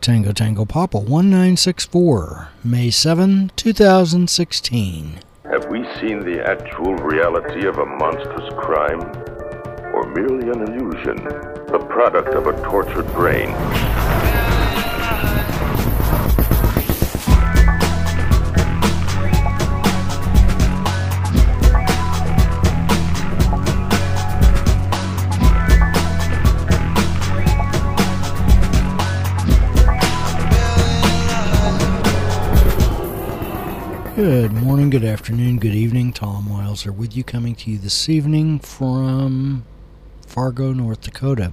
Tango Tango Papa 1964, May 7, 2016. Have we seen the actual reality of a monstrous crime? Or merely an illusion, the product of a tortured brain? Good morning, good afternoon, good evening. Tom Wiles here with you, coming to you this evening from Fargo, North Dakota.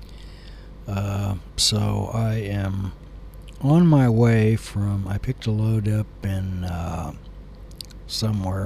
So I am on my way from, I picked a load up in somewhere,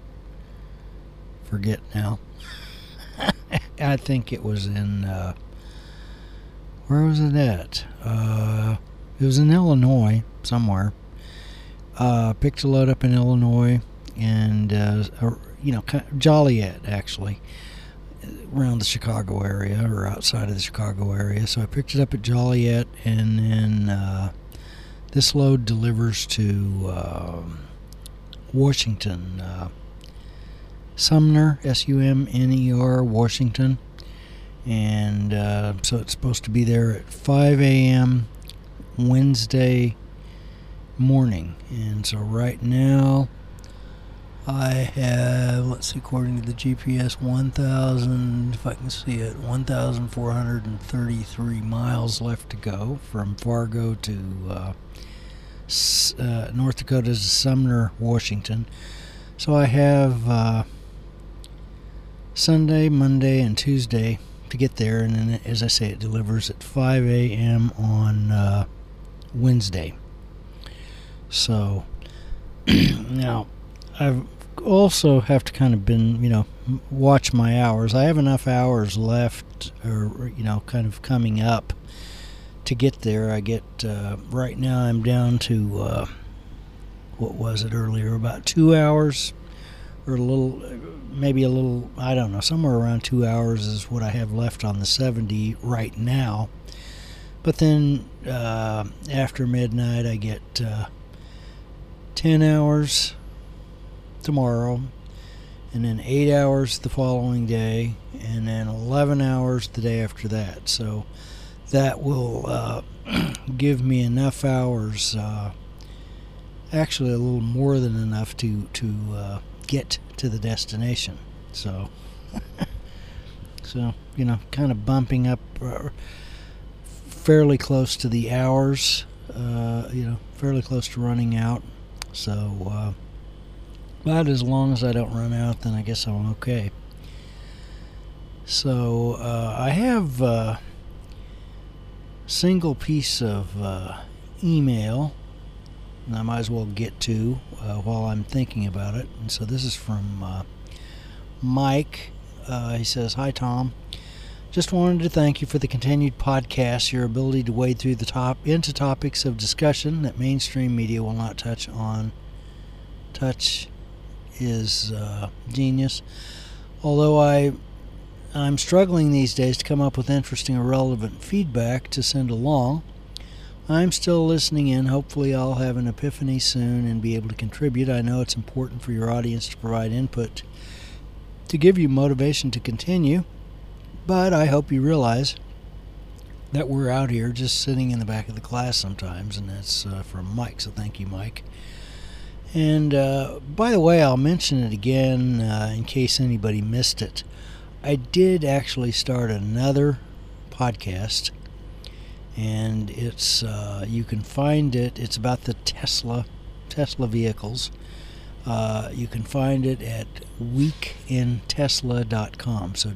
forget now. I think it was in, where was it at? It was in Illinois, somewhere. Picked a load up in Illinois and, Joliet, actually, around the Chicago area or outside of the Chicago area. So I picked it up at Joliet, and then this load delivers to Washington, Sumner, Sumner, Washington. And so it's supposed to be there at 5 a.m. Wednesday morning. And so right now I have, let's see, according to the GPS, 1,000, if I can see it, 1,433 miles left to go from Fargo to North Dakota's Sumner, Washington. So I have Sunday, Monday, and Tuesday to get there, and then, as I say, it delivers at 5 a.m. on Wednesday. So now I've also have to kind of watch my hours. I have enough hours left, or kind of coming up to get there. I get right now I'm down to what was it earlier, about 2 hours, or maybe a little, I don't know, somewhere around 2 hours is what I have left on the 70 right now. But then after midnight I get 10 hours tomorrow, and then 8 hours the following day, and then 11 hours the day after that. So that will give me enough hours, actually a little more than enough to get to the destination. So kind of bumping up fairly close to the hours, fairly close to running out. So, but as long as I don't run out, then I guess I'm okay. So, I have a single piece of email, and I might as well get to while I'm thinking about it. And so this is from Mike. He says, "Hi, Tom. Just wanted to thank you for the continued podcast, your ability to wade through into topics of discussion that mainstream media will not touch is genius. Although I'm struggling these days to come up with interesting or relevant feedback to send along, I'm still listening in. Hopefully I'll have an epiphany soon and be able to contribute. I know it's important for your audience to provide input to give you motivation to continue. But I hope you realize that we're out here just sitting in the back of the class sometimes," and that's from Mike, so thank you, Mike. And by the way, I'll mention it again in case anybody missed it. I did actually start another podcast, and it's you can find it. It's about the Tesla vehicles. You can find it at weekintesla.com. So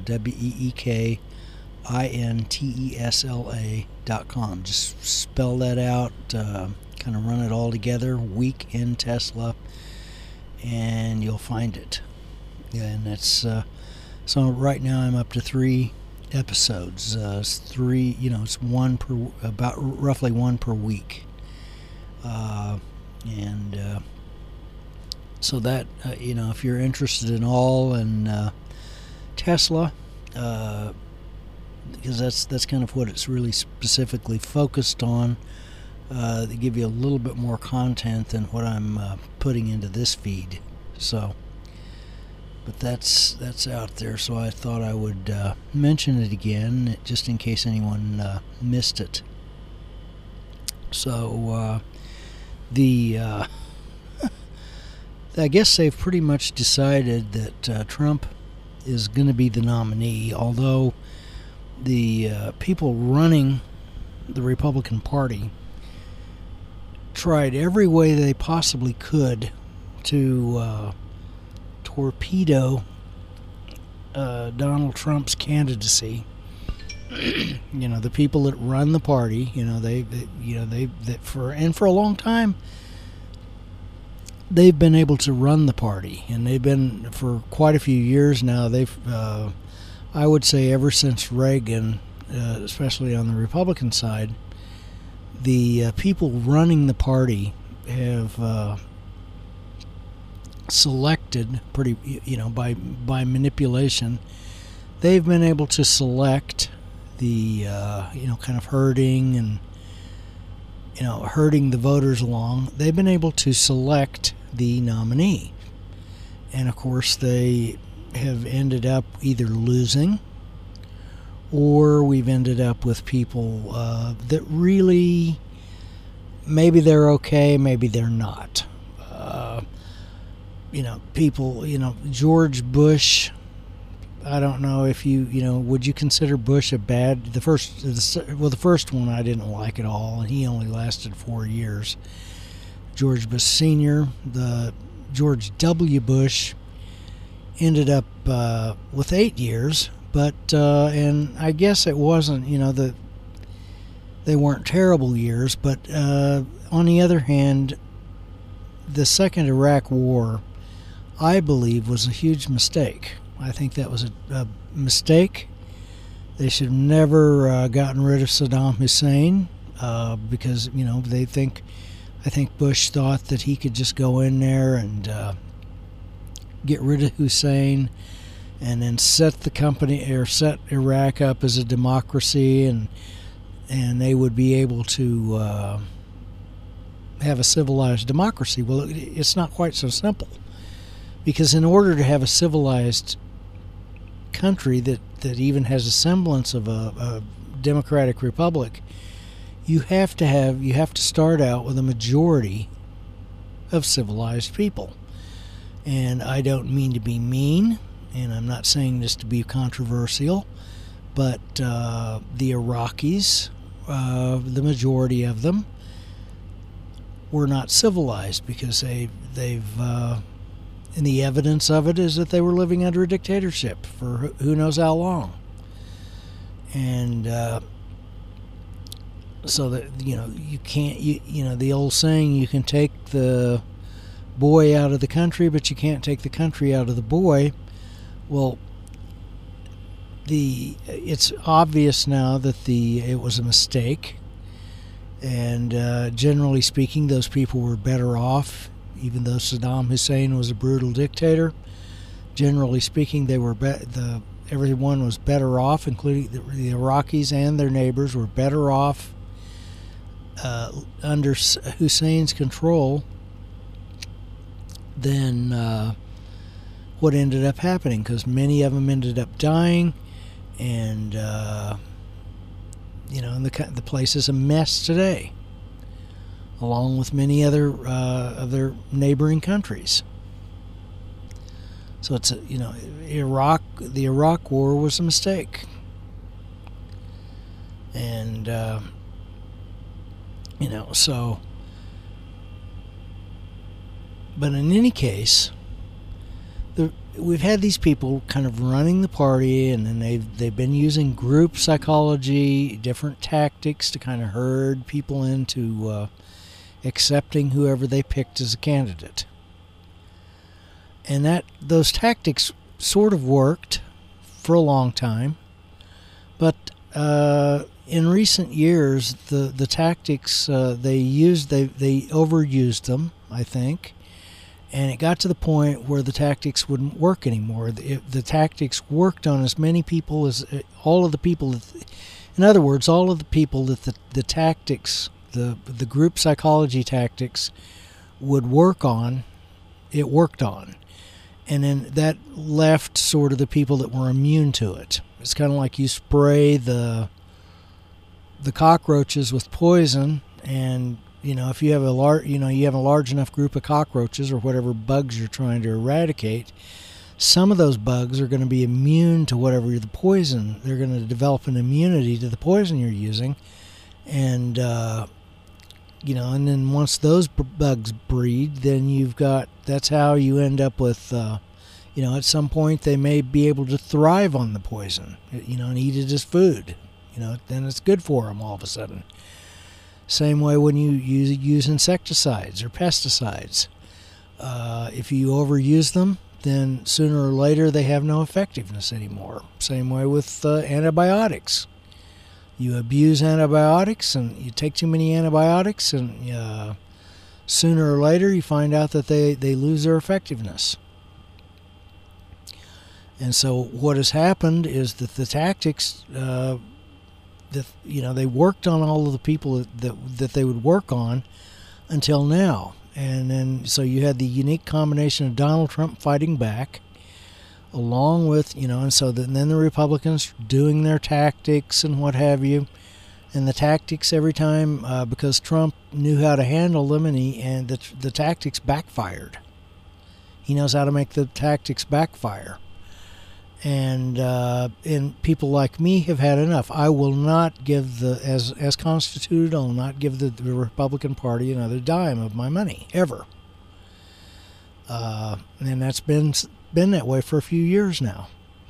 weekintesla.com. Just spell that out, kind of run it all together, Week in Tesla, and you'll find it. Yeah, and that's so right now I'm up to 3 episodes. It's one per, about roughly one per week, and so that if you're interested in all and Tesla, because that's kind of what it's really specifically focused on. that give you a little bit more content than what I'm putting into this feed. So, but that's out there. So I thought I would mention it again, just in case anyone missed it. So I guess they've pretty much decided that Trump is going to be the nominee, although the people running the Republican Party tried every way they possibly could to torpedo Donald Trump's candidacy. The people that run the party, for a long time they've been able to run the party, and they've been for quite a few years now. They've, I would say, ever since Reagan, especially on the Republican side, the people running the party have selected by manipulation. They've been able to select the kind of herding the voters along. They've been able to select the nominee, and of course they have ended up either losing, or we've ended up with people that really, maybe they're okay, maybe they're not. George Bush, I don't know if would you consider Bush a bad, the first one I didn't like at all, and he only lasted 4 years. George Bush Sr., the George W. Bush, ended up with 8 years, but and I guess it wasn't, they weren't terrible years, but on the other hand, the second Iraq War, I believe, was a huge mistake. I think that was a mistake. They should have never gotten rid of Saddam Hussein because, I think Bush thought that he could just go in there and get rid of Hussein and then set Iraq up as a democracy, and they would be able to have a civilized democracy. Well, it's not quite so simple, because in order to have a civilized country that even has a semblance of a democratic republic, you have to start out with a majority of civilized people. And I don't mean to be mean, and I'm not saying this to be controversial, but the Iraqis, the majority of them, were not civilized, because they've and the evidence of it is that they were living under a dictatorship for who knows how long. And so that, you can't, the old saying, you can take the boy out of the country, but you can't take the country out of the boy. Well, it's obvious now that it was a mistake, and generally speaking, those people were better off. Even though Saddam Hussein was a brutal dictator, generally speaking, everyone was better off, including the Iraqis and their neighbors were better off under Hussein's control than what ended up happening, because many of them ended up dying, and and the place is a mess today, along with many other neighboring countries. So it's the Iraq War was a mistake, and so. But in any case, we've had these people kind of running the party, and then they've been using group psychology, different tactics to kind of herd people into accepting whoever they picked as a candidate. And those tactics sort of worked for a long time, but in recent years, the tactics they overused them, I think. And it got to the point where the tactics wouldn't work anymore. The tactics worked on as many people as all of the people. In other words, all of the people that the tactics the group psychology tactics would work on, it worked on. And then that left sort of the people that were immune to it. It's kind of like you spray the cockroaches with poison, and if you have a large enough group of cockroaches or whatever bugs you're trying to eradicate, some of those bugs are going to be immune to whatever the poison. They're going to develop an immunity to the poison you're using, and and then once those bugs breed, then that's how you end up with, at some point they may be able to thrive on the poison, and eat it as food. Then it's good for them all of a sudden. Same way when you use insecticides or pesticides. If you overuse them, then sooner or later they have no effectiveness anymore. Same way with antibiotics. You abuse antibiotics and you take too many antibiotics, and sooner or later you find out that they lose their effectiveness. And so what has happened is that the tactics, they worked on all of the people that they would work on until now. And then so you had the unique combination of Donald Trump fighting back, along with, and so then the Republicans doing their tactics and what have you. And the tactics every time, because Trump knew how to handle them, and the tactics backfired. He knows how to make the tactics backfire. And people like me have had enough. I will not give as constituted, I will not give the Republican Party another dime of my money, ever. And that's been that way for a few years now.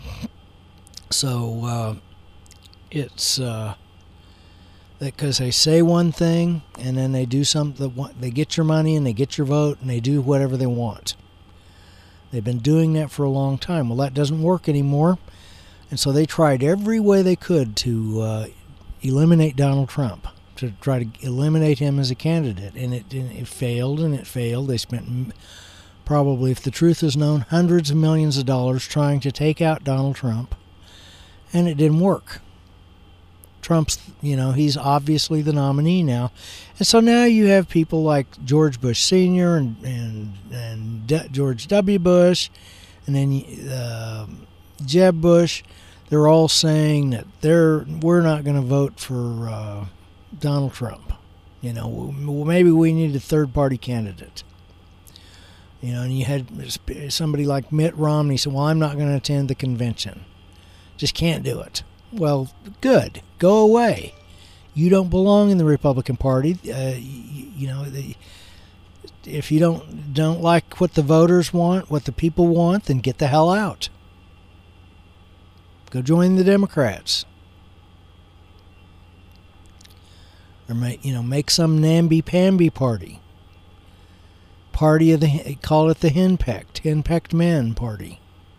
So it's because they say one thing and then they do something. They get your money and they get your vote and they do whatever they want. They've been doing that for a long time. Well, that doesn't work anymore, and so they tried every way they could to eliminate Donald Trump, to try to eliminate him as a candidate, and it failed, and it failed. They spent probably, if the truth is known, hundreds of millions of dollars trying to take out Donald Trump, and it didn't work. Trump's, he's obviously the nominee now. And so now you have people like George Bush Sr. and George W. Bush, and then Jeb Bush. They're all saying that we're not going to vote for Donald Trump. Maybe we need a third-party candidate. And you had somebody like Mitt Romney say, well, I'm not going to attend the convention. Just can't do it. Well, good. Go away. You don't belong in the Republican Party. If you don't like what the voters want, what the people want, then get the hell out. Go join the Democrats. Or make some namby-pamby party. Party of call it the henpecked men party.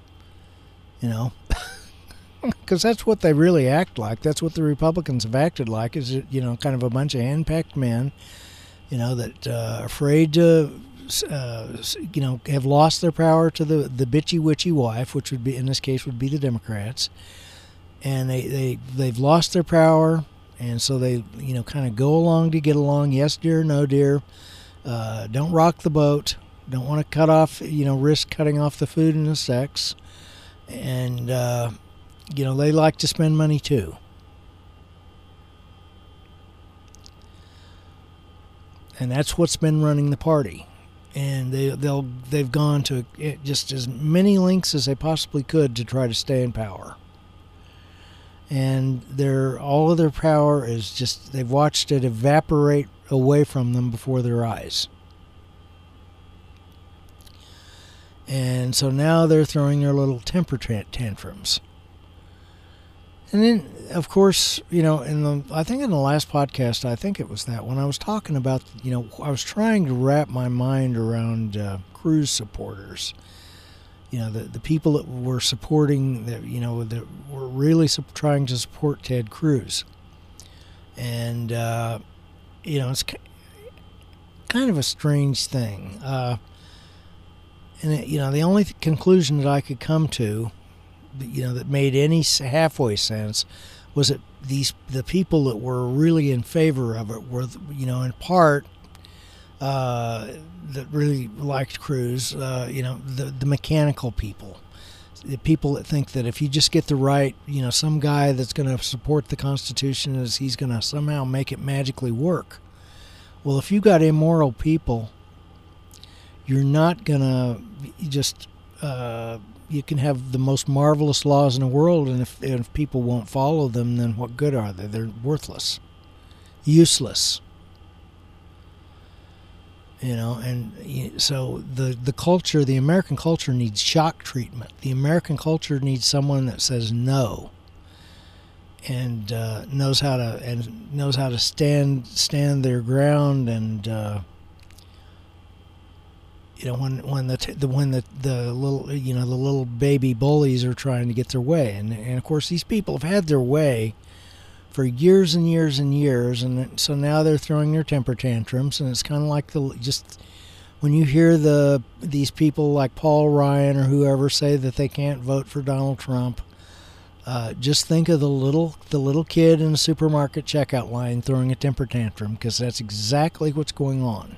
Because that's what they really act like. That's what the Republicans have acted like, is kind of a bunch of henpecked men, that are afraid to, have lost their power to the bitchy witchy wife, which would be, in this case, would be the Democrats, and they've lost their power, and so they kind of go along to get along. Yes, dear, no, dear. Don't rock the boat. Don't want to cut off, risk cutting off the food and the sex, and they like to spend money too. And that's what's been running the party. And they've gone to just as many lengths as they possibly could to try to stay in power. And all of their power is just, they've watched it evaporate away from them before their eyes. And so now they're throwing their little temper tantrums. And then, of course, I think in the last podcast, I think it was that one, I was talking about, I was trying to wrap my mind around Cruz supporters. The people that were supporting, that were really trying to support Ted Cruz. And, it's kind of a strange thing. And, the only conclusion that I could come to, that made any halfway sense, was it the people that were really in favor of it were, in part, that really liked Cruz, the mechanical people. The people that think that if you just get the right, some guy that's going to support the Constitution, he's going to somehow make it magically work. Well, if you got immoral people, you're not going to just, you can have the most marvelous laws in the world, and if people won't follow them, then what good are they? They're worthless, useless. And so the culture, the American culture, needs shock treatment. The American culture needs someone that says no, and knows how to stand their ground. And when the little baby bullies are trying to get their way, and of course these people have had their way for years and years and years, and so now they're throwing their temper tantrums, and it's kind of like just when you hear these people like Paul Ryan or whoever say that they can't vote for Donald Trump, just think of the little kid in the supermarket checkout line throwing a temper tantrum, because that's exactly what's going on.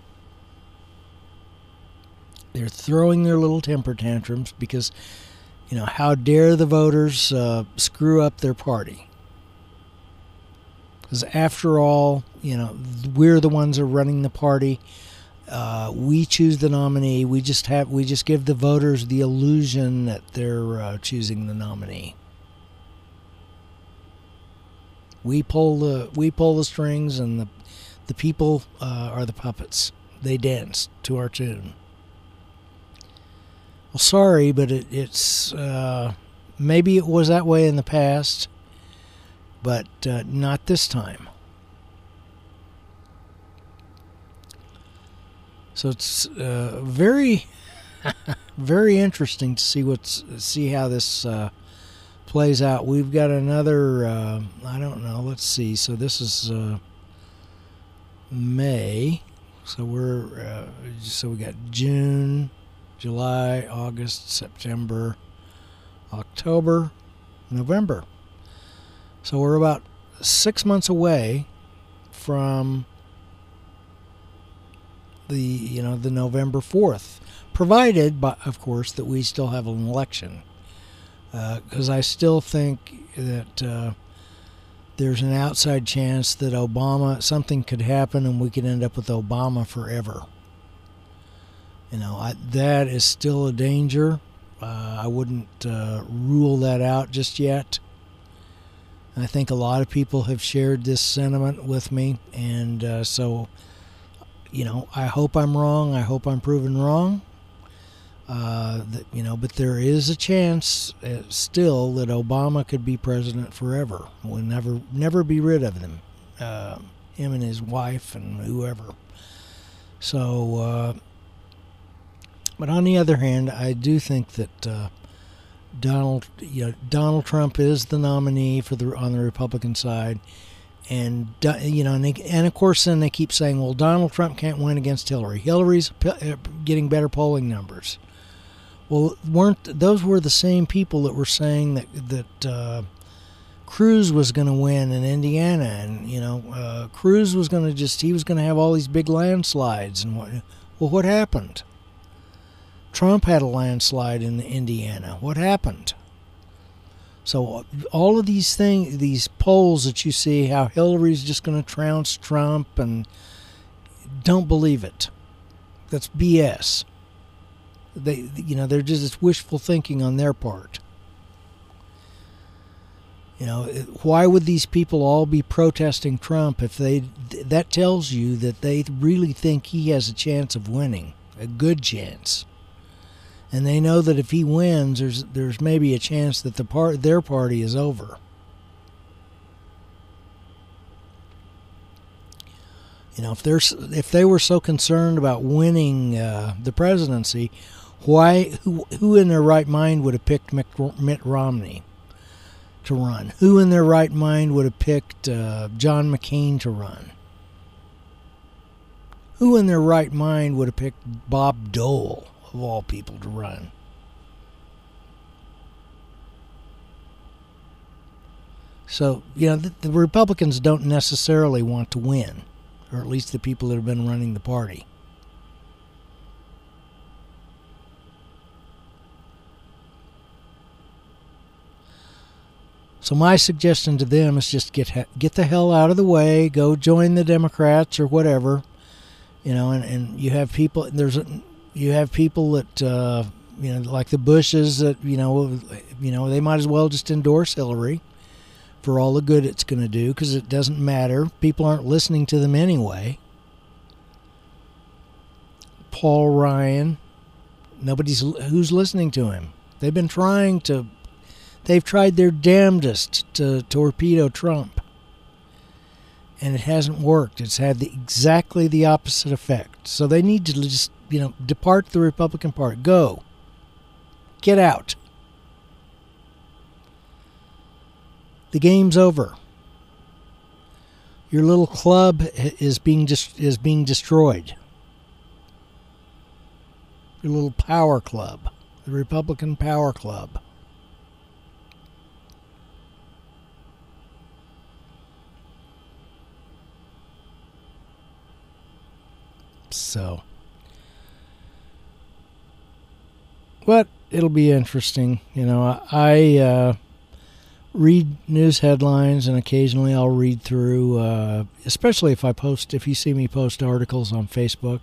They're throwing their little temper tantrums because, how dare the voters screw up their party? Because after all, we're the ones who are running the party. We choose the nominee. We just give the voters the illusion that they're choosing the nominee. We pull the strings, and the people are the puppets. They dance to our tune. Well, sorry, but it's maybe it was that way in the past. But not this time. So it's very, very interesting to see how this plays out. We've got another. I don't know. Let's see. So this is May. So we got June, July, August, September, October, November. So we're about 6 months away from the November 4th, provided, of course, that we still have an election. Because I still think that there's an outside chance that something could happen and we could end up with Obama forever. That is still a danger. I wouldn't rule that out just yet. I think a lot of people have shared this sentiment with me, and so, I hope I'm wrong. I hope I'm proven wrong. But there is a chance still that Obama could be president forever. We'll never be rid of him and his wife and whoever. So, but on the other hand, I do think that Donald Trump is the nominee on the Republican side, and of course then they keep saying, well, Donald Trump can't win against Hillary. Hillary's getting better polling numbers. Well, those were the same people that were saying that Cruz was going to win in Indiana, and Cruz was going to have all these big landslides, and what happened? Trump had a landslide in Indiana. What happened? So all of these things, these polls that you see, how Hillary's just going to trounce Trump, and don't believe it. That's BS. They're just it's wishful thinking on their part. Why would these people all be protesting Trump if that tells you that they really think he has a chance of winning, a good chance. And they know that if he wins, there's maybe a chance that their party is over. If they were so concerned about winning the presidency, who in their right mind would have picked Mitt Romney to run? Who in their right mind would have picked John McCain to run? Who in their right mind would have picked Bob Dole, of all people, to run? So, the Republicans don't necessarily want to win, or at least the people that have been running the party. So my suggestion to them is just get the hell out of the way, go join the Democrats or whatever, and you have people. You have people that like the Bushes that they might as well just endorse Hillary for all the good it's going to do, because it doesn't matter. People aren't listening to them anyway. Paul Ryan, who's listening to him. They've tried their damnedest to torpedo Trump, and it hasn't worked. It's had exactly the opposite effect. So they need to just, depart the Republican Party. Go. Get out. The game's over. Your little club is being destroyed. Your little power club, the Republican Power Club. So, but it'll be interesting. I read news headlines, and occasionally I'll read through, especially if you see me post articles on Facebook,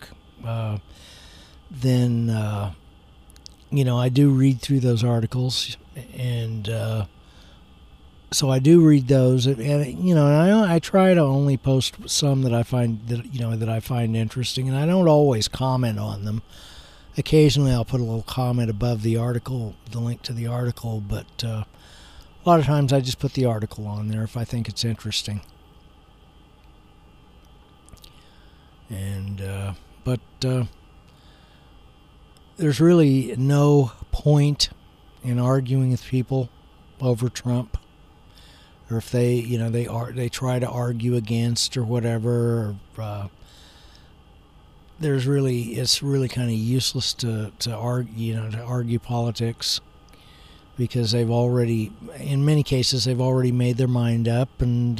then, I do read through those articles, and so I do read those, and I try to only post some that I find interesting, and I don't always comment on them. Occasionally I'll put a little comment above the article, the link to the article, but a lot of times I just put the article on there if I think it's interesting. And but there's really no point in arguing with people over Trump, or if they try to argue against or whatever. It's really kind of useless to argue politics, because in many cases they've already made their mind up, and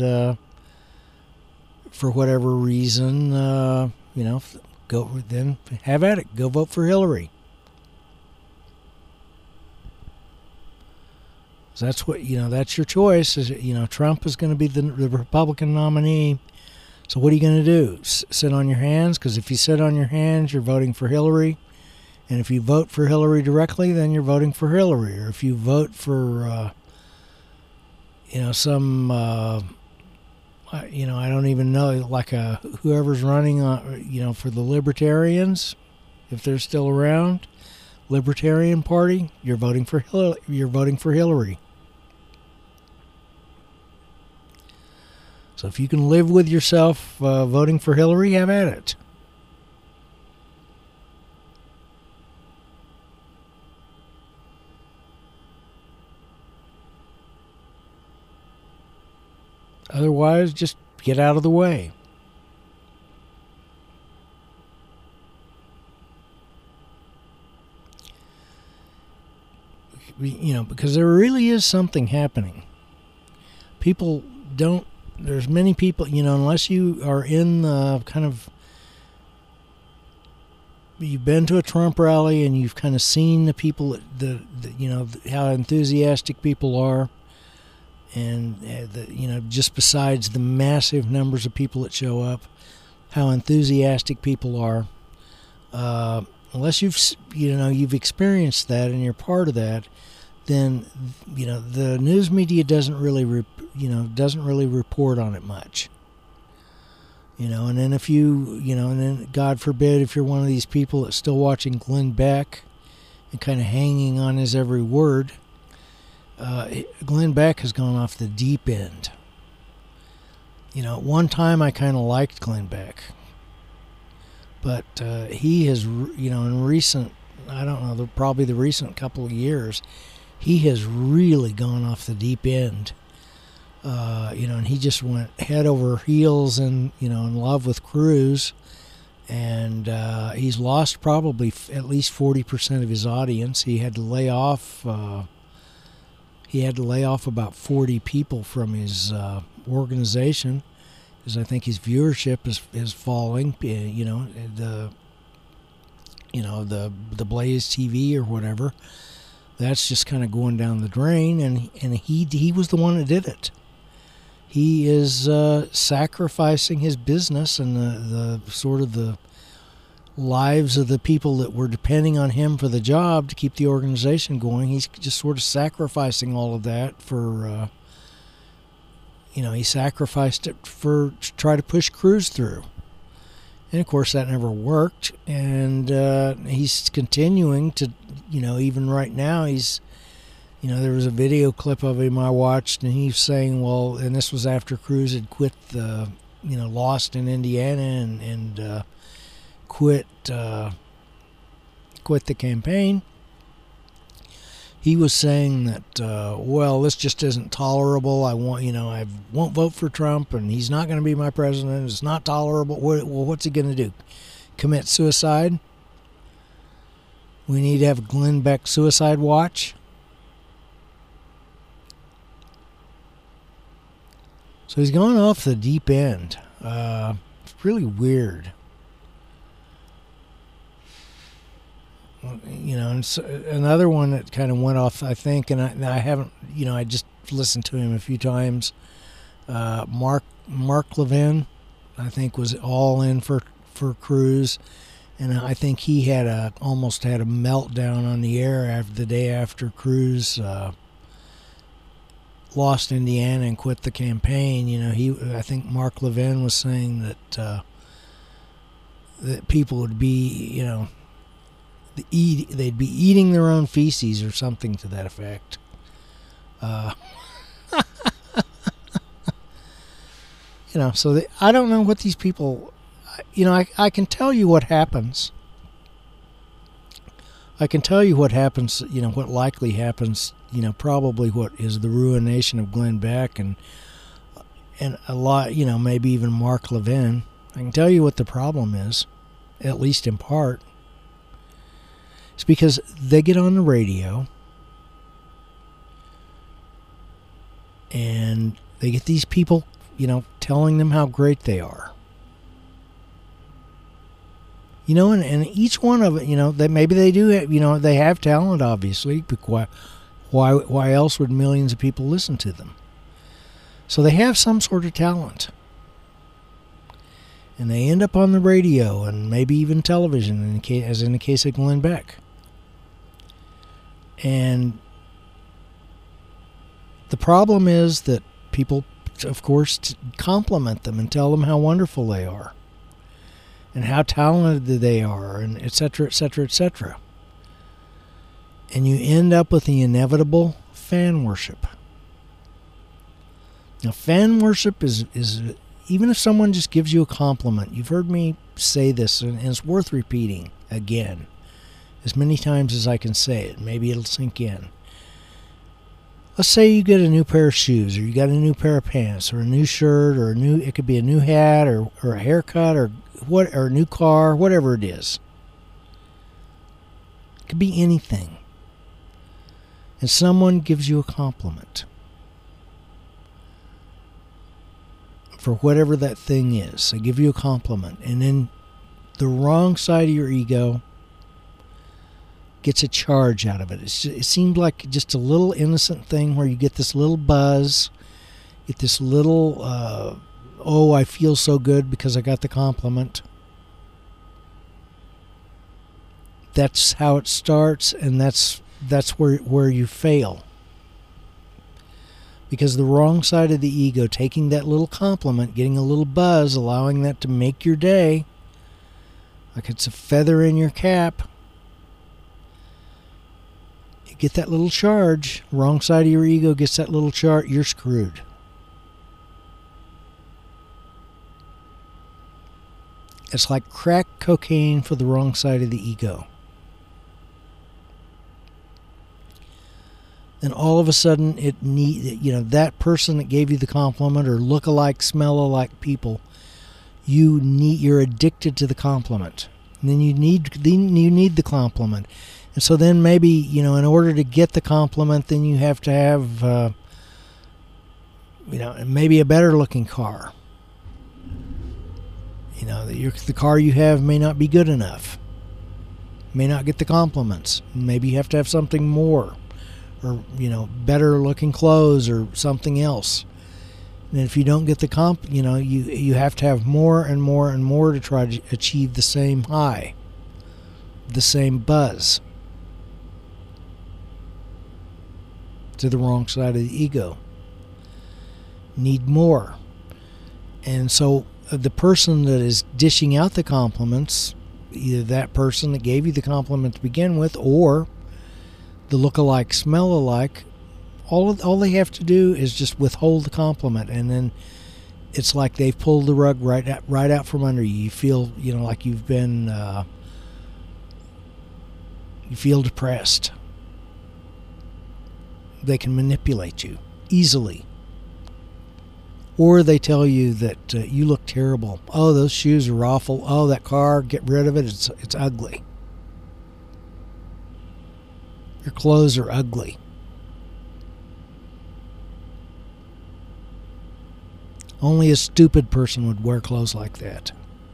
for whatever reason, go then have at it. Go vote for Hillary. So that's your choice. Trump is going to be the Republican nominee. So what are you going to do? Sit on your hands? Because if you sit on your hands, you're voting for Hillary. And if you vote for Hillary directly, then you're voting for Hillary. Or if you vote for, some, I don't even know, like whoever's running, for the Libertarians, if they're still around, Libertarian Party, you're voting for Hillary. So if you can live with yourself voting for Hillary, have at it. Otherwise, just get out of the way. Because there really is something happening. There's many people, unless you are in the kind of, you've been to a Trump rally and you've kind of seen the people, how enthusiastic people are, and just besides the massive numbers of people that show up, how enthusiastic people are. Unless you've experienced that and you're part of that, then the news media doesn't really report on it much. And then if and then God forbid if you're one of these people that's still watching Glenn Beck and kind of hanging on his every word, Glenn Beck has gone off the deep end. At one time I kind of liked Glenn Beck, but he has, in recent, probably the recent couple of years, he has really gone off the deep end. And he just went head over heels in love with Cruz, and he's lost probably at least 40% of his audience. He had to lay off. he had to lay off about 40 people from his organization, because I think his viewership is falling. The Blaze TV or whatever, that's just kind of going down the drain, and he was the one that did it. He is sacrificing his business and the sort of the lives of the people that were depending on him for the job to keep the organization going. He's just sort of sacrificing all of that for, he sacrificed it to try to push Cruz through. And of course that never worked, and he's continuing to, even right now he's, there was a video clip of him I watched, and he's saying, well, and this was after Cruz had quit lost in Indiana and quit the campaign. He was saying that, this just isn't tolerable. I won't vote for Trump, and he's not going to be my president. It's not tolerable. What's he going to do? Commit suicide? We need to have a Glenn Beck suicide watch. So he's gone off the deep end. It's really weird. And so another one that kind of went off, I think, and I haven't, I just listened to him a few times. Mark Levin, I think, was all in for Cruz, and I think he almost had a meltdown on the air the day after Cruz lost Indiana and quit the campaign. I think Mark Levin was saying that people would be, they'd be eating their own feces or something to that effect. So I don't know what these people, I can tell you what happens. I can tell you what happens, what likely happens, probably what is the ruination of Glenn Beck and a lot, maybe even Mark Levin. I can tell you what the problem is, at least in part. It's because they get on the radio and they get these people, telling them how great they are. And each one of it, that maybe they do, they have talent, obviously. Why else would millions of people listen to them? So they have some sort of talent. And they end up on the radio and maybe even television, as in the case of Glenn Beck. And the problem is that people, of course, compliment them and tell them how wonderful they are and how talented they are, and et cetera, et cetera, et cetera. And you end up with the inevitable fan worship. Now, fan worship is even if someone just gives you a compliment, you've heard me say this, and it's worth repeating again, as many times as I can say it. Maybe it'll sink in. Let's say you get a new pair of shoes, or you got a new pair of pants, or a new shirt, or it could be a new hat, or a haircut, or a new car, whatever it is. It could be anything. And someone gives you a compliment for whatever that thing is. They give you a compliment, and then the wrong side of your ego gets a charge out of it. It seemed like just a little innocent thing where you get this little buzz, get this little, I feel so good because I got the compliment. That's how it starts, and that's where you fail. Because the wrong side of the ego, taking that little compliment, getting a little buzz, allowing that to make your day, like it's a feather in your cap, you get that little charge, wrong side of your ego gets that little charge, you're screwed. It's like crack cocaine for the wrong side of the ego. And all of a sudden, that person that gave you the compliment, or look-alike, smell-alike people, you're addicted to the compliment. And then you need the compliment. And so then maybe, in order to get the compliment, then you have to have, maybe a better looking car. The car you have may not be good enough. May not get the compliments. Maybe you have to have something more, or better looking clothes or something else. And if you don't get the you have to have more and more and more to try to achieve the same high, the same buzz. To the wrong side of the ego. Need more. And so the person that is dishing out the compliments, either that person that gave you the compliment to begin with, or the look-alike, smell-alike, all they have to do is just withhold the compliment, and then it's like they've pulled the rug right out from under you. You feel, like you've been, you feel depressed. They can manipulate you easily. Or they tell you that you look terrible. Oh, those shoes are awful. Oh, that car, get rid of it. It's ugly. Your clothes are ugly. Only a stupid person would wear clothes like that.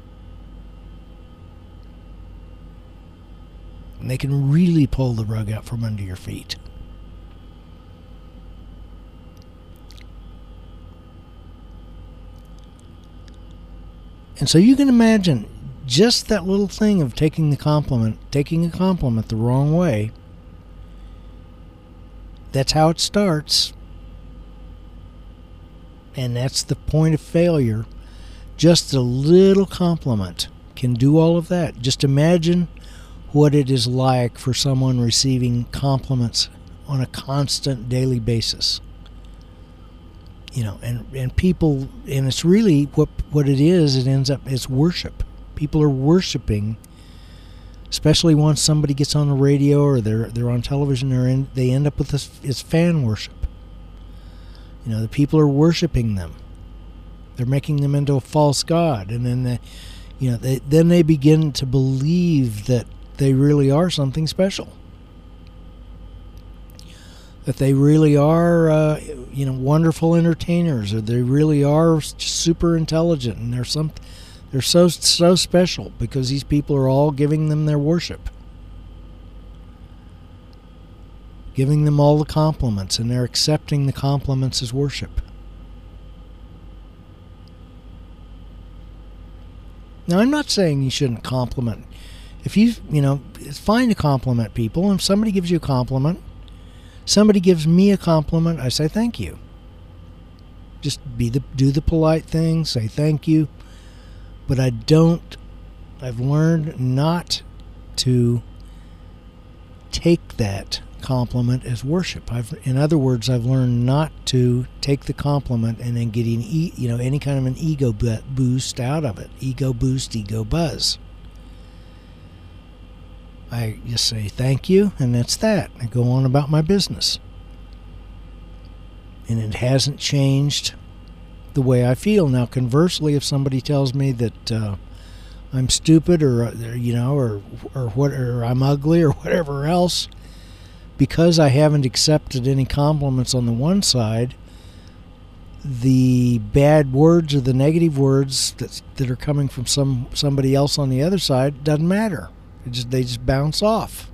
And they can really pull the rug out from under your feet. And so you can imagine just that little thing of taking a compliment the wrong way. That's how it starts. And that's the point of failure. Just a little compliment can do all of that. Just imagine what it is like for someone receiving compliments on a constant daily basis. And people, and it's really what it is, it ends up, it's worship. People are worshiping, especially once somebody gets on the radio or they're on television, they end up with this, it's fan worship. The people are worshiping them. They're making them into a false god, and then they begin to believe that they really are something special. That they really are, wonderful entertainers, or they really are super intelligent, and they're so special because these people are all giving them their worship, giving them all the compliments, and they're accepting the compliments as worship. Now, I'm not saying you shouldn't compliment. If it's fine to compliment people, and if somebody gives you a compliment. Somebody gives me a compliment, I say thank you. Just do the polite thing, say thank you. But I've learned not to take that compliment as worship. In other words, I've learned not to take the compliment and then getting any kind of an ego boost out of it. Ego boost, ego buzz. I just say thank you, and that's that. I go on about my business. And it hasn't changed the way I feel. Now, conversely, if somebody tells me that I'm stupid or I'm ugly or whatever else, because I haven't accepted any compliments on the one side, the bad words or the negative words that are coming from somebody else on the other side doesn't matter. They just bounce off.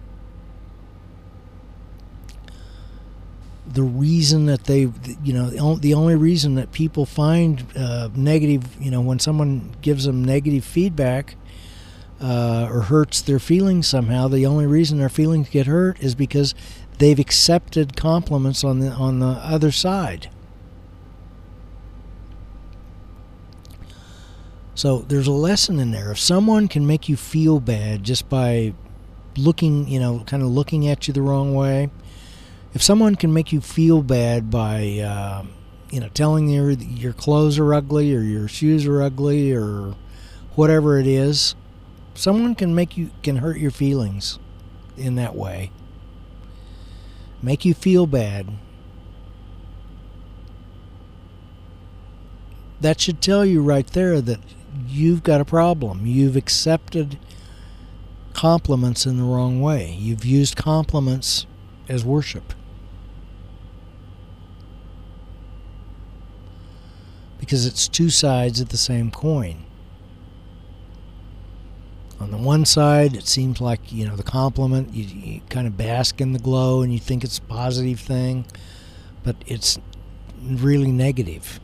The reason that the only reason that people find negative, when someone gives them negative feedback or hurts their feelings somehow, the only reason their feelings get hurt is because they've accepted compliments on the other side. So there's a lesson in there. If someone can make you feel bad just by looking, kind of looking at you the wrong way, if someone can make you feel bad by, telling you your clothes are ugly or your shoes are ugly or whatever it is, someone can hurt your feelings in that way. Make you feel bad. That should tell you right there that you've got a problem. You've accepted compliments in the wrong way. You've used compliments as worship. Because it's two sides of the same coin. On the one side, it seems like, the compliment, you kind of bask in the glow and you think it's a positive thing, but it's really negative.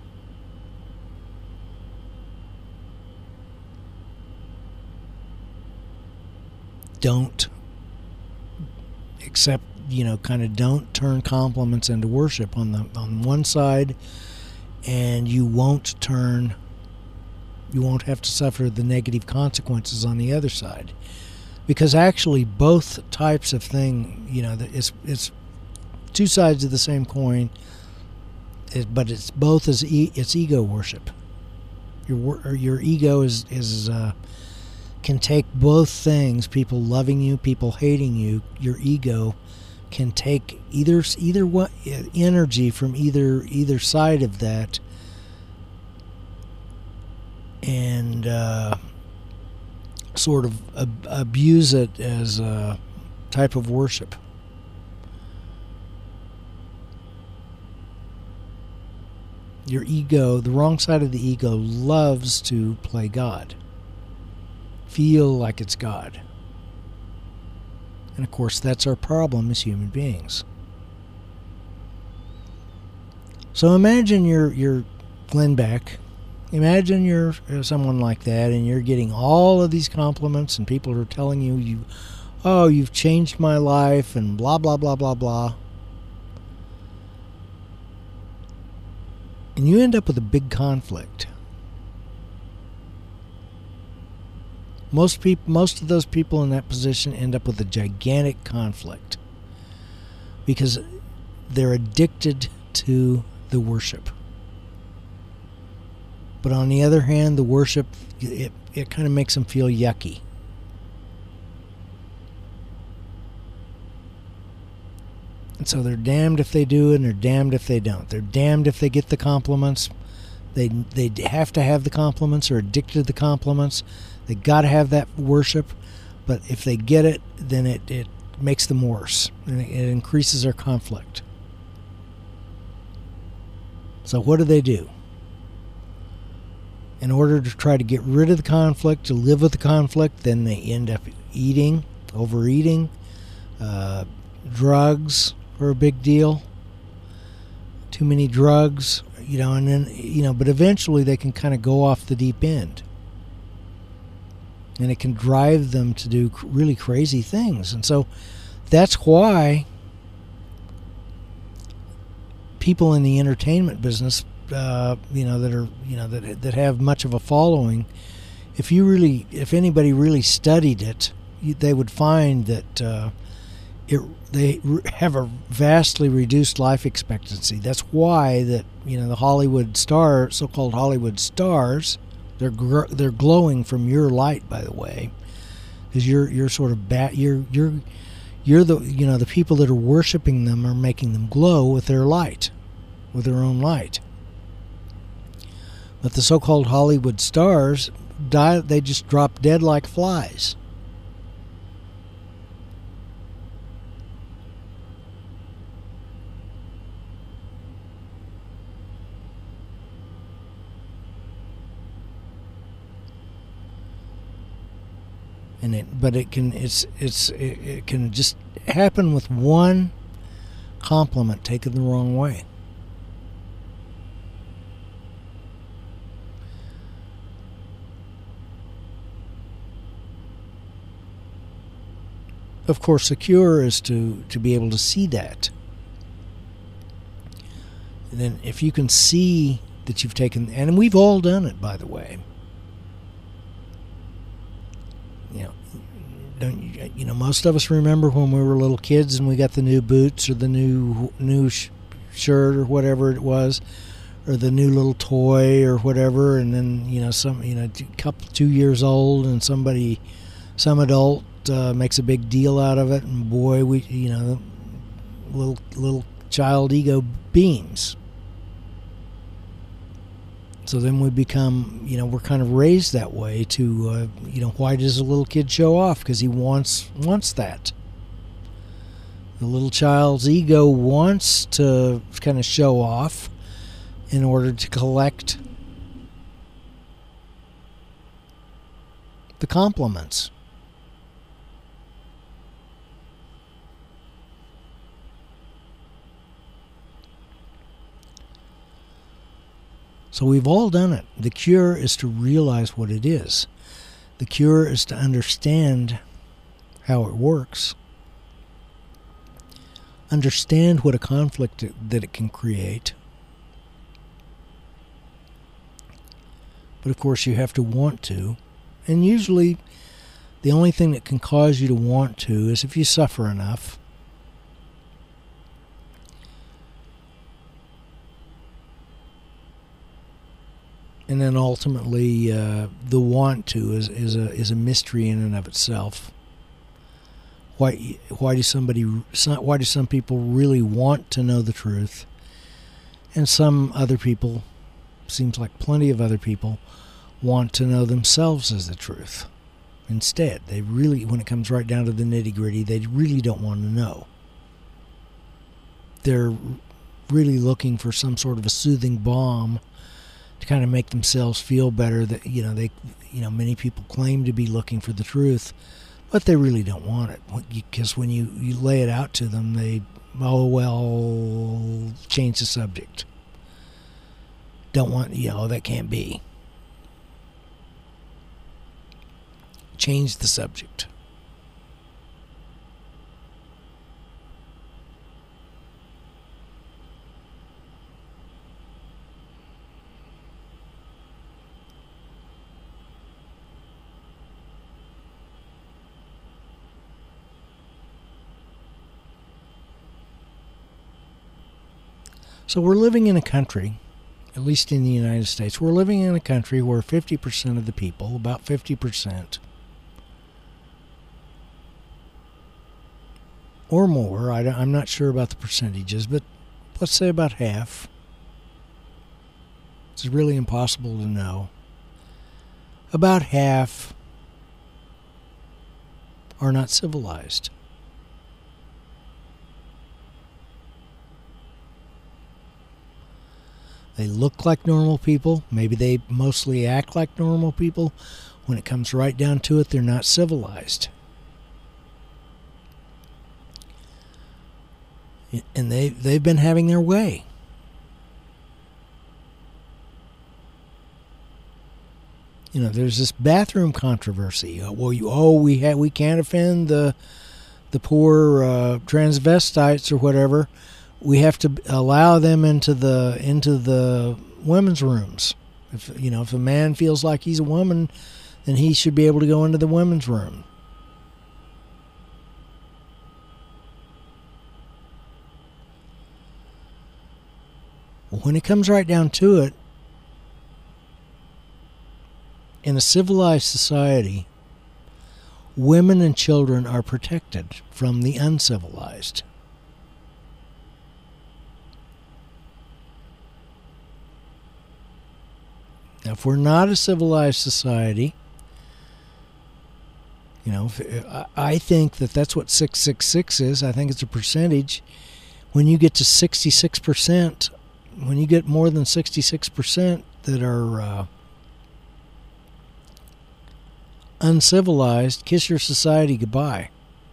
Don't accept, don't turn compliments into worship on one side, and you won't have to suffer the negative consequences on the other side. Because actually both types of thing, it's two sides of the same coin, but it's both it's ego worship. Your ego is can take both things, people loving you, people hating you. Your ego can take either what energy from either side of that, and sort of abuse it as a type of worship. Your ego, the wrong side of the ego, loves to play God, feel like it's God. And of course, that's our problem as human beings. So imagine you're Glenn Beck. Imagine you're someone like that, and you're getting all of these compliments, and people are telling you, you've changed my life, and blah, blah, blah, blah, blah. And you end up with a big conflict. Most of those people in that position end up with a gigantic conflict because they're addicted to the worship. But on the other hand, the worship, it kind of makes them feel yucky. And so they're damned if they do and they're damned if they don't. They're damned if they get the compliments. They have to have the compliments or addicted to the compliments. They got to have that worship. But if they get it, then it makes them worse. And it increases their conflict. So what do? In order to try to get rid of the conflict, to live with the conflict, then they end up overeating. Drugs are a big deal. Too many drugs, and then, but eventually they can kind of go off the deep end. And it can drive them to do really crazy things. And so that's why people in the entertainment business, that have much of a following, if anybody really studied it, they would find that they have a vastly reduced life expectancy. That's why the Hollywood so-called Hollywood stars, they're glowing from your light, by the way, because you're sort of you're the the people that are worshiping them are making them glow with their light, with their own light. But the so-called Hollywood stars die; they just drop dead like flies. It can just happen with one compliment taken the wrong way. Of course, the cure is to be able to see that. And then if you can see that you've taken, and we've all done it, by the way. Most of us remember when we were little kids and we got the new boots or the new shirt or whatever it was, or the new little toy or whatever, and then 2 years old, and some adult makes a big deal out of it, and boy, little child ego beams. So then we become, we're kind of raised that way to, why does a little kid show off? Because he wants that. The little child's ego wants to kind of show off in order to collect the compliments. So we've all done it. The cure is to realize what it is. The cure is to understand how it works. Understand what a conflict that it can create. But of course you have to want to. And usually the only thing that can cause you to want to is if you suffer enough. And then ultimately, the want to is a mystery in and of itself. Why do some people really want to know the truth, and some other people, seems like plenty of other people, want to know themselves as the truth. Instead, they really, when it comes right down to the nitty-gritty, they really don't want to know. They're really looking for some sort of a soothing balm to kind of make themselves feel better. That many people claim to be looking for the truth, but they really don't want it, because when you lay it out to them, they change the subject. Don't want, that can't be. Change the subject. So we're living in a country, at least in the United States, we're living in a country where 50% of the people, about 50%, or more, I'm not sure about the percentages, but let's say about half. It's really impossible to know. About half are not civilized. They look like normal people. Maybe they mostly act like normal people. When it comes right down to it, they're not civilized. And they've been having their way. There's this bathroom controversy. We can't offend the poor transvestites or whatever. We have to allow them into the women's rooms. If a man feels like he's a woman, then he should be able to go into the women's room. Well, when it comes right down to it, in a civilized society, women and children are protected from the uncivilized. Now, if we're not a civilized society, I think that's what 666 is. I think it's a percentage. When you get to 66%, when you get more than 66% that are uncivilized, kiss your society goodbye.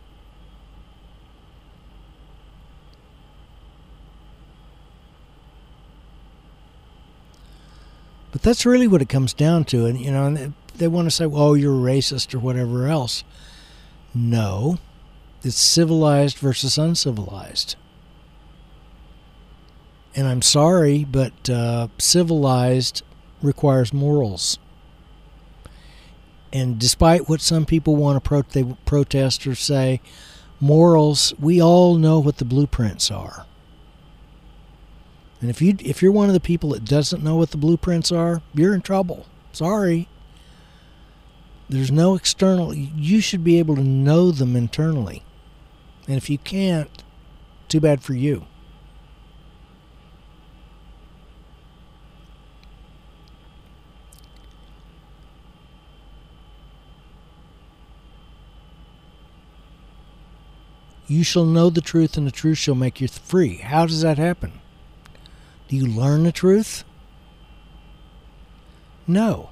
But that's really what it comes down to. And, and they want to say, well, you're racist or whatever else. No. It's civilized versus uncivilized. And I'm sorry, but civilized requires morals. And despite what some people want to protest or say, morals, we all know what the blueprints are. And if you're one of the people that doesn't know what the blueprints are, you're in trouble. Sorry. There's no external. You should be able to know them internally. And if you can't, too bad for you. You shall know the truth, and the truth shall make you free. How does that happen? Do you learn the truth? No.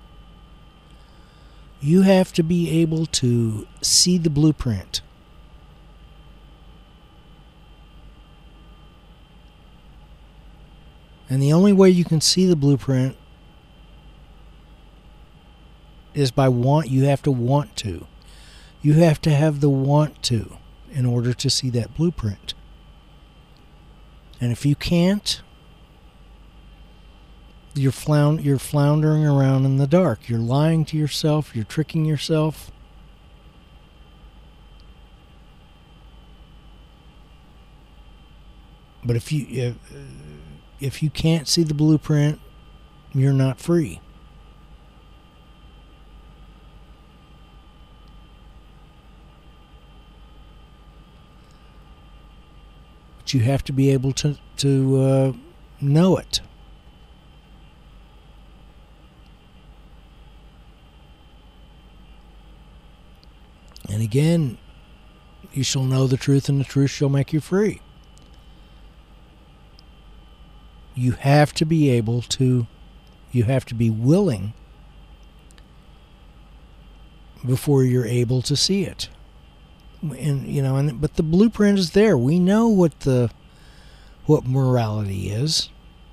You have to be able to see the blueprint. And the only way you can see the blueprint is by you have to want to. You have to have the want to in order to see that blueprint. And if you can't, you're floundering around in the dark. You're lying to yourself. You're tricking yourself. But if you can't see the blueprint, you're not free. But you have to be able to know it. And again, you shall know the truth, and the truth shall make you free. You have to be able to, you have to be willing before you're able to see it. And but the blueprint is there. We know what morality is.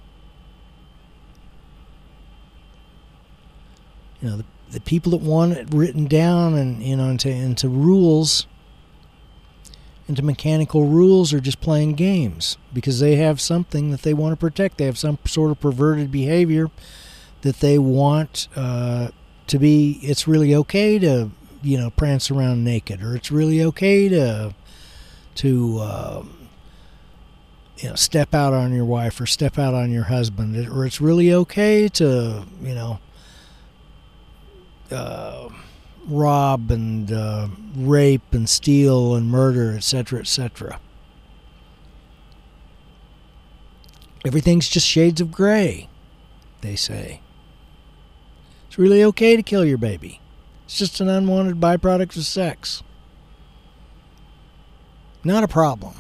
The people that want it written down and into rules, into mechanical rules, are just playing games because they have something that they want to protect. They have some sort of perverted behavior that they want to be. It's really okay to prance around naked, or it's really okay to step out on your wife or step out on your husband, or it's really okay to rob and rape and steal and murder, etc., etc. Everything's just shades of gray, they say. It's really okay to kill your baby. It's just an unwanted byproduct of sex. Not a problem.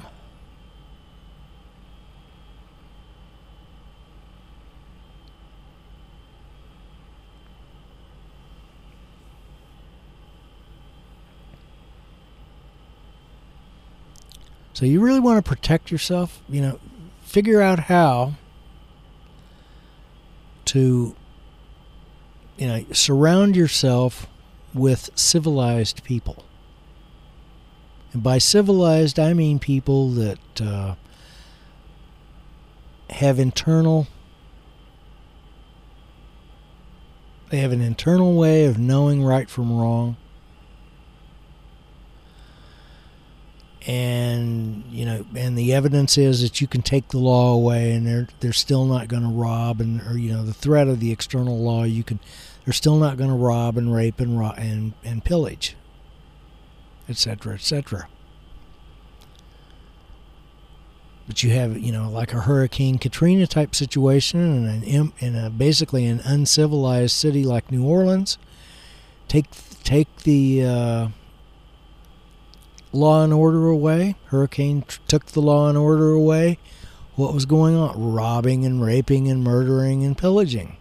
So you really want to protect yourself, figure out how to, surround yourself with civilized people. And by civilized, I mean people that have an internal way of knowing right from wrong. And and the evidence is that you can take the law away, and they're still not going to rob, or the threat of the external law, they're still not going to rob and rape and pillage, etc., etc. But you have like a Hurricane Katrina type situation in basically an uncivilized city like New Orleans. Take the law and order away. Hurricane took the law and order away. What was going on? Robbing and raping and murdering and pillaging.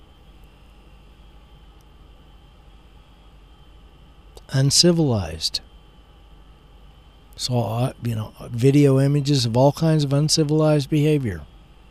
Uncivilized. Saw video images of all kinds of uncivilized behavior.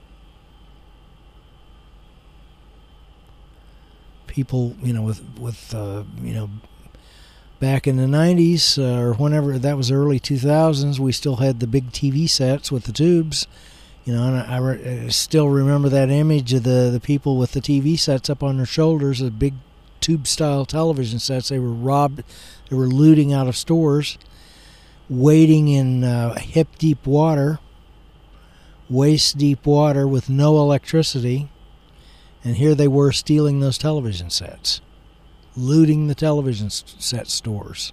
People with back in the 90s or whenever, that was early 2000s, we still had the big TV sets with the tubes, and I still remember that image of the people with the TV sets up on their shoulders, the big tube-style television sets. They were looting out of stores, wading in hip-deep water, waist-deep water with no electricity, and here they were stealing those television sets. Looting the television set stores.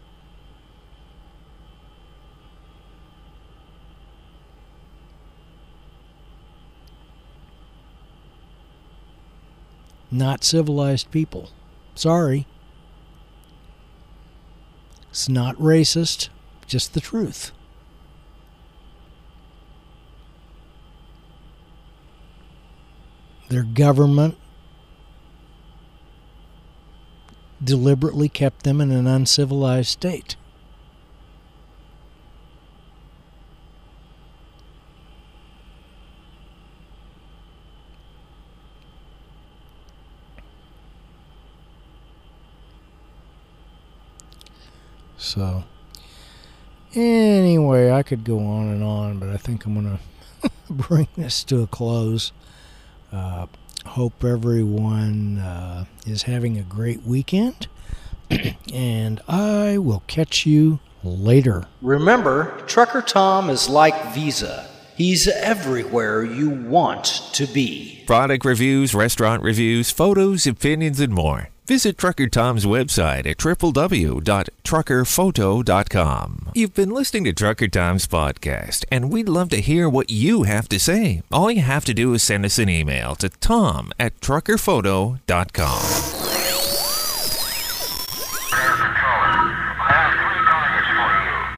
Not civilized people. Sorry. It's not racist, just the truth. their government deliberately kept them in an uncivilized state. So, anyway, I could go on and on, but I think I'm going to bring this to a close. Hope everyone is having a great weekend, and I will catch you later. Remember, Trucker Tom is like Visa. He's everywhere you want to be. Product reviews, restaurant reviews, photos, opinions, and more. Visit Trucker Tom's website at www.truckerphoto.com. You've been listening to Trucker Tom's podcast, and we'd love to hear what you have to say. All you have to do is send us an email to tom@truckerphoto.com.